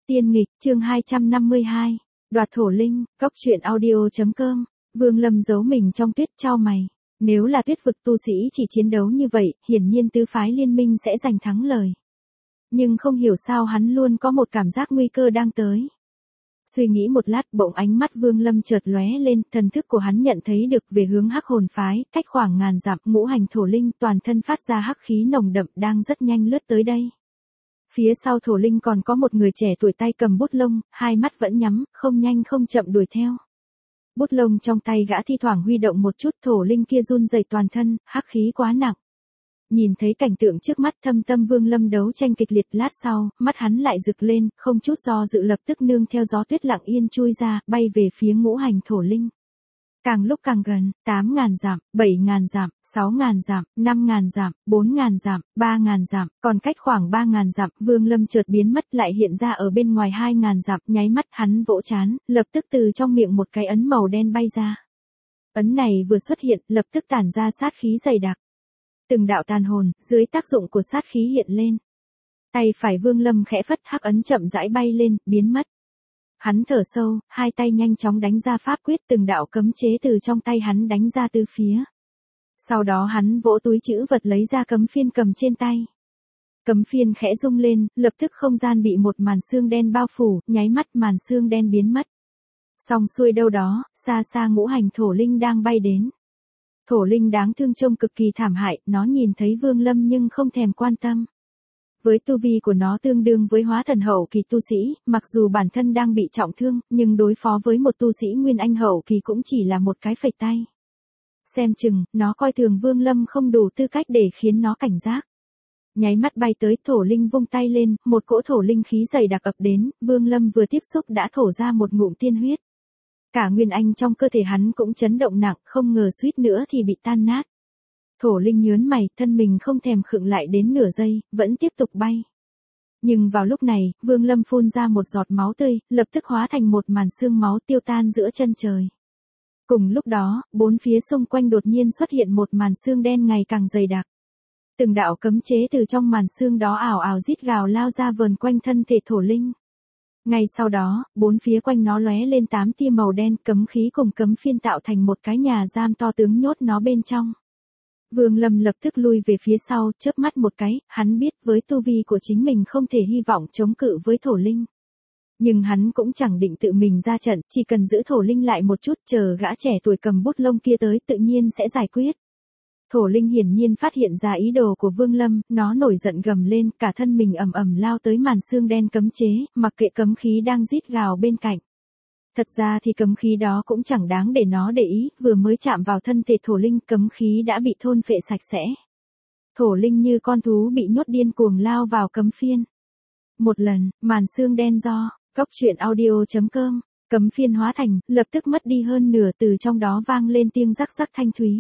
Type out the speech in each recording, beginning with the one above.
Tiên nghịch, chương 252. Đoạt thổ linh, góc truyện audio.com. Vương Lâm giấu mình trong tuyết chau mày. Nếu là tuyết vực tu sĩ chỉ chiến đấu như vậy, hiển nhiên tứ phái liên minh sẽ giành thắng lời. Nhưng không hiểu sao hắn luôn có một cảm giác nguy cơ đang tới. Suy nghĩ một lát, bỗng ánh mắt Vương Lâm chợt lóe lên, thần thức của hắn nhận thấy được về hướng hắc hồn phái, cách khoảng ngàn dặm, ngũ hành thổ linh toàn thân phát ra hắc khí nồng đậm đang rất nhanh lướt tới đây. Phía sau thổ linh còn có một người trẻ tuổi tay cầm bút lông, hai mắt vẫn nhắm, không nhanh không chậm đuổi theo. Bút lông trong tay gã thi thoảng huy động một chút, thổ linh kia run rẩy toàn thân, hắc khí quá nặng. Nhìn thấy cảnh tượng trước mắt, thâm tâm Vương Lâm đấu tranh kịch liệt, lát sau, mắt hắn lại rực lên, không chút do dự lập tức nương theo gió tuyết lặng yên chui ra, bay về phía ngũ hành thổ linh. Càng lúc càng gần, 8.000 dặm, 7.000 dặm, 6.000 dặm, 5.000 dặm, 4.000 dặm, 3.000 dặm, còn cách khoảng 3.000 dặm, Vương Lâm chợt biến mất lại hiện ra ở bên ngoài 2.000 dặm, nháy mắt hắn vỗ trán, lập tức từ trong miệng một cái ấn màu đen bay ra. Ấn này vừa xuất hiện, lập tức tản ra sát khí dày đặc. Từng đạo tàn hồn, dưới tác dụng của sát khí hiện lên. Tay phải Vương Lâm khẽ phất, hắc ấn chậm rãi bay lên, biến mất. Hắn thở sâu, hai tay nhanh chóng đánh ra pháp quyết, từng đạo cấm chế từ trong tay hắn đánh ra tứ phía. Sau đó hắn vỗ túi trữ vật lấy ra cấm phiên cầm trên tay. Cấm phiên khẽ rung lên, lập tức không gian bị một màn sương đen bao phủ, nháy mắt màn sương đen biến mất. Xong xuôi đâu đó, xa xa ngũ hành thổ linh đang bay đến. Thổ linh đáng thương trông cực kỳ thảm hại, nó nhìn thấy Vương Lâm nhưng không thèm quan tâm. Với tu vi của nó tương đương với hóa thần hậu kỳ tu sĩ, mặc dù bản thân đang bị trọng thương, nhưng đối phó với một tu sĩ nguyên anh hậu kỳ cũng chỉ là một cái phẩy tay. Xem chừng, nó coi thường Vương Lâm không đủ tư cách để khiến nó cảnh giác. Nháy mắt bay tới, thổ linh vung tay lên, một cỗ thổ linh khí dày đặc ập đến, Vương Lâm vừa tiếp xúc đã thổ ra một ngụm tiên huyết. Cả nguyên anh trong cơ thể hắn cũng chấn động nặng, không ngờ suýt nữa thì bị tan nát. Thổ linh nhớn mày, thân mình không thèm khựng lại đến nửa giây, vẫn tiếp tục bay. Nhưng vào lúc này, Vương Lâm phun ra một giọt máu tươi, lập tức hóa thành một màn sương máu tiêu tan giữa chân trời. Cùng lúc đó, bốn phía xung quanh đột nhiên xuất hiện một màn sương đen ngày càng dày đặc. Từng đạo cấm chế từ trong màn sương đó ảo ảo rít gào lao ra vờn quanh thân thể thổ linh. Ngay sau đó, bốn phía quanh nó lóe lên 8 tia màu đen, cấm khí cùng cấm phiên tạo thành một cái nhà giam to tướng nhốt nó bên trong. Vương Lâm lập tức lui về phía sau, chớp mắt một cái, hắn biết với tu vi của chính mình không thể hy vọng chống cự với thổ linh. Nhưng hắn cũng chẳng định tự mình ra trận, chỉ cần giữ thổ linh lại một chút, chờ gã trẻ tuổi cầm bút lông kia tới tự nhiên sẽ giải quyết. Thổ linh hiển nhiên phát hiện ra ý đồ của Vương Lâm, nó nổi giận gầm lên, cả thân mình ầm ầm lao tới màn sương đen cấm chế, mặc kệ cấm khí đang rít gào bên cạnh. Thật ra thì cấm khí đó cũng chẳng đáng để nó để ý, vừa mới chạm vào thân thể thổ linh, cấm khí đã bị thôn phệ sạch sẽ. Thổ linh như con thú bị nhốt điên cuồng lao vào cấm phiên. Một lần, màn sương đen do, góc truyện audio.com, cấm phiên hóa thành, lập tức mất đi hơn nửa, từ trong đó vang lên tiếng rắc rắc thanh thúy.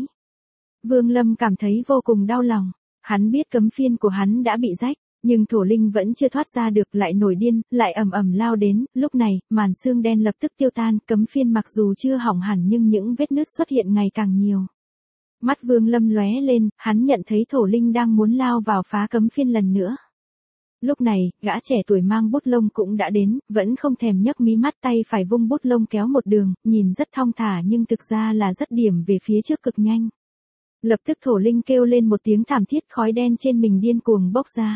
Vương Lâm cảm thấy vô cùng đau lòng, hắn biết cấm phiên của hắn đã bị rách, nhưng thổ linh vẫn chưa thoát ra được, lại nổi điên, lại ầm ầm lao đến, lúc này, màn sương đen lập tức tiêu tan, cấm phiên mặc dù chưa hỏng hẳn nhưng những vết nứt xuất hiện ngày càng nhiều. Mắt Vương Lâm lóe lên, hắn nhận thấy thổ linh đang muốn lao vào phá cấm phiên lần nữa. Lúc này, gã trẻ tuổi mang bút lông cũng đã đến, vẫn không thèm nhấc mí mắt, tay phải vung bút lông kéo một đường, nhìn rất thong thả nhưng thực ra là rất điểm về phía trước cực nhanh. Lập tức thổ linh kêu lên một tiếng thảm thiết, khói đen trên mình điên cuồng bốc ra.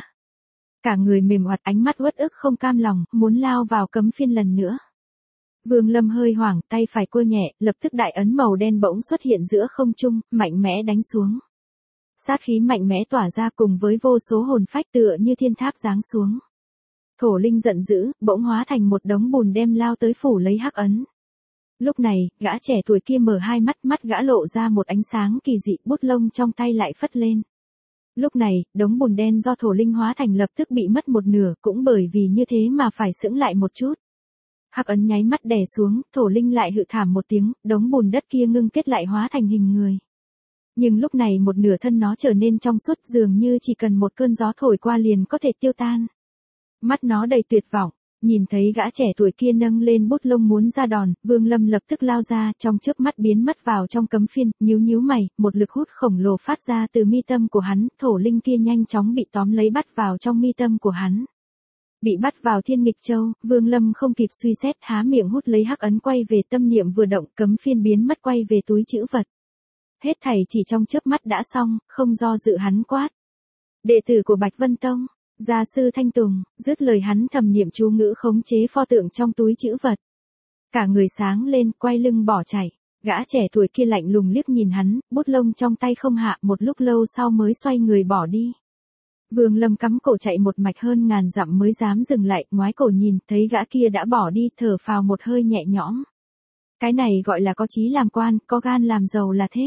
Cả người mềm oặt, ánh mắt uất ức không cam lòng, muốn lao vào cấm phiên lần nữa. Vương Lâm hơi hoảng, tay phải cua nhẹ, lập tức đại ấn màu đen bỗng xuất hiện giữa không trung, mạnh mẽ đánh xuống. Sát khí mạnh mẽ tỏa ra cùng với vô số hồn phách tựa như thiên tháp giáng xuống. Thổ linh giận dữ, bỗng hóa thành một đống bùn đem lao tới phủ lấy hắc ấn. Lúc này, gã trẻ tuổi kia mở hai mắt, mắt gã lộ ra một ánh sáng kỳ dị, bút lông trong tay lại phất lên. Lúc này, đống bùn đen do thổ linh hóa thành lập tức bị mất một nửa, cũng bởi vì như thế mà phải sững lại một chút. Hắc ấn nháy mắt đè xuống, thổ linh lại hự thảm một tiếng, đống bùn đất kia ngưng kết lại hóa thành hình người. Nhưng lúc này một nửa thân nó trở nên trong suốt, dường như chỉ cần một cơn gió thổi qua liền có thể tiêu tan. Mắt nó đầy tuyệt vọng. Nhìn thấy gã trẻ tuổi kia nâng lên bút lông muốn ra đòn, Vương Lâm lập tức lao ra, trong chớp mắt biến mất vào trong cấm phiên, nhíu mày, một lực hút khổng lồ phát ra từ mi tâm của hắn, thổ linh kia nhanh chóng bị tóm lấy bắt vào trong mi tâm của hắn. Bị bắt vào Thiên Nghịch Châu, Vương Lâm không kịp suy xét há miệng hút lấy hắc ấn quay về tâm niệm vừa động cấm phiên biến mất quay về túi trữ vật. Hết thảy chỉ trong chớp mắt đã xong, không do dự hắn quát. Đệ tử của Bạch Vân Tông, gia sư Thanh Tùng, dứt lời hắn thầm niệm chú ngữ khống chế pho tượng trong túi trữ vật. Cả người sáng lên, quay lưng bỏ chạy. Gã trẻ tuổi kia lạnh lùng liếc nhìn hắn, bút lông trong tay không hạ, một lúc lâu sau mới xoay người bỏ đi. Vương Lâm cắm cổ chạy một mạch hơn ngàn dặm mới dám dừng lại, ngoái cổ nhìn, thấy gã kia đã bỏ đi, thở phào một hơi nhẹ nhõm. Cái này gọi là có chí làm quan, có gan làm giàu là thế.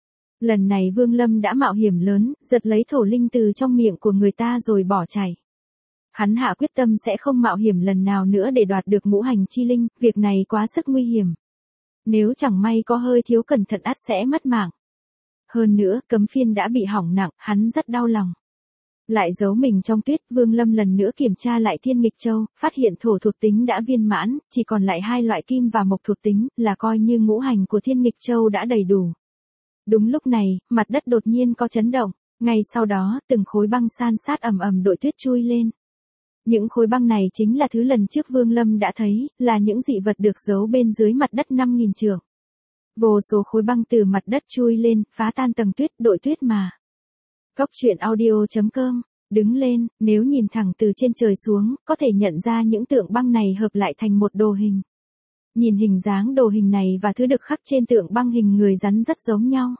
Lần này Vương Lâm đã mạo hiểm lớn, giật lấy thổ linh từ trong miệng của người ta rồi bỏ chạy. Hắn hạ quyết tâm sẽ không mạo hiểm lần nào nữa để đoạt được ngũ hành chi linh, việc này quá sức nguy hiểm. Nếu chẳng may có hơi thiếu cẩn thận ắt sẽ mất mạng. Hơn nữa, cấm phiên đã bị hỏng nặng, hắn rất đau lòng. Lại giấu mình trong tuyết, Vương Lâm lần nữa kiểm tra lại Thiên Nghịch Châu, phát hiện thổ thuộc tính đã viên mãn, chỉ còn lại 2 loại kim và mộc thuộc tính, là coi như ngũ hành của Thiên Nghịch Châu đã đầy đủ. Đúng lúc này, mặt đất đột nhiên có chấn động, ngay sau đó, từng khối băng san sát ầm ầm đội tuyết chui lên. Những khối băng này chính là thứ lần trước Vương Lâm đã thấy, là những dị vật được giấu bên dưới mặt đất 5.000 trượng. Vô số khối băng từ mặt đất chui lên, phá tan tầng tuyết, đội tuyết mà. Cốc truyện audio.com, đứng lên, nếu nhìn thẳng từ trên trời xuống, có thể nhận ra những tượng băng này hợp lại thành một đồ hình. Nhìn hình dáng đồ hình này và thứ được khắc trên tượng băng hình người rắn rất giống nhau.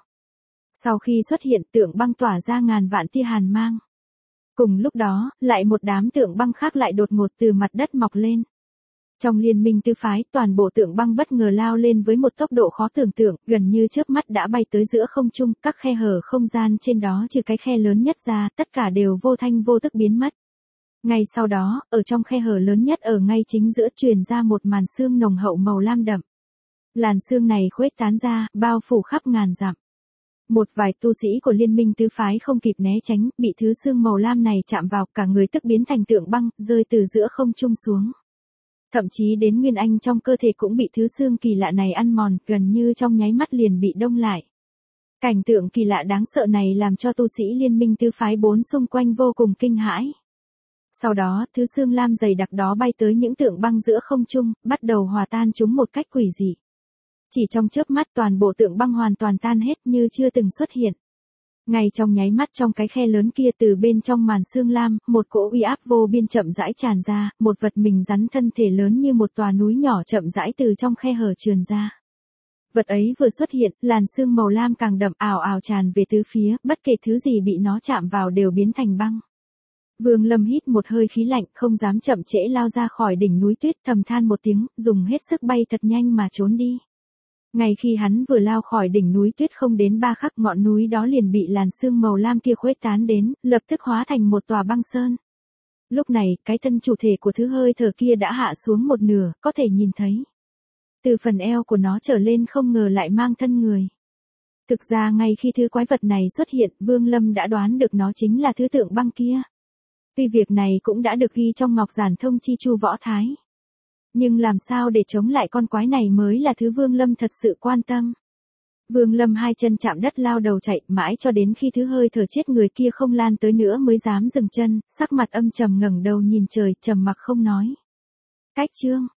Sau khi xuất hiện tượng băng tỏa ra ngàn vạn tia hàn mang. Cùng lúc đó, lại một đám tượng băng khác lại đột ngột từ mặt đất mọc lên. Trong liên minh tứ phái, toàn bộ tượng băng bất ngờ lao lên với một tốc độ khó tưởng tượng, gần như chớp mắt đã bay tới giữa không trung, các khe hở không gian trên đó trừ cái khe lớn nhất ra, tất cả đều vô thanh vô tức biến mất. Ngay sau đó, ở trong khe hở lớn nhất ở ngay chính giữa truyền ra một màn sương nồng hậu màu lam đậm. Làn sương này khuếch tán ra, bao phủ khắp ngàn dặm. Một vài tu sĩ của liên minh tứ phái không kịp né tránh, bị thứ sương màu lam này chạm vào, cả người tức biến thành tượng băng, rơi từ giữa không trung xuống. Thậm chí đến nguyên anh trong cơ thể cũng bị thứ sương kỳ lạ này ăn mòn, gần như trong nháy mắt liền bị đông lại. Cảnh tượng kỳ lạ đáng sợ này làm cho tu sĩ liên minh tứ phái 4 xung quanh vô cùng kinh hãi. Sau đó, thứ sương lam dày đặc đó bay tới những tượng băng giữa không trung, bắt đầu hòa tan chúng một cách quỷ dị. Chỉ trong chớp mắt toàn bộ tượng băng hoàn toàn tan hết như chưa từng xuất hiện. Ngay trong nháy mắt trong cái khe lớn kia từ bên trong màn sương lam, một cỗ uy áp vô biên chậm rãi tràn ra, một vật mình rắn thân thể lớn như một tòa núi nhỏ chậm rãi từ trong khe hở trườn ra. Vật ấy vừa xuất hiện, làn sương màu lam càng đậm ảo ảo tràn về tứ phía, bất kể thứ gì bị nó chạm vào đều biến thành băng. Vương Lâm hít một hơi khí lạnh, không dám chậm trễ lao ra khỏi đỉnh núi tuyết, thầm than một tiếng, dùng hết sức bay thật nhanh mà trốn đi. Ngay khi hắn vừa lao khỏi đỉnh núi tuyết không đến 3 khắc, ngọn núi đó liền bị làn sương màu lam kia khuếch tán đến, lập tức hóa thành một tòa băng sơn. Lúc này, cái thân chủ thể của thứ hơi thở kia đã hạ xuống một nửa, có thể nhìn thấy. Từ phần eo của nó trở lên không ngờ lại mang thân người. Thực ra ngay khi thứ quái vật này xuất hiện, Vương Lâm đã đoán được nó chính là thứ tượng băng kia. Tuy việc này cũng đã được ghi trong Ngọc Giản Thông Chi Chu Võ Thái. Nhưng làm sao để chống lại con quái này mới là thứ Vương Lâm thật sự quan tâm. Vương Lâm hai chân chạm đất lao đầu chạy, mãi cho đến khi thứ hơi thở chết người kia không lan tới nữa mới dám dừng chân, sắc mặt âm trầm ngẩng đầu nhìn trời, trầm mặc không nói. Cách chương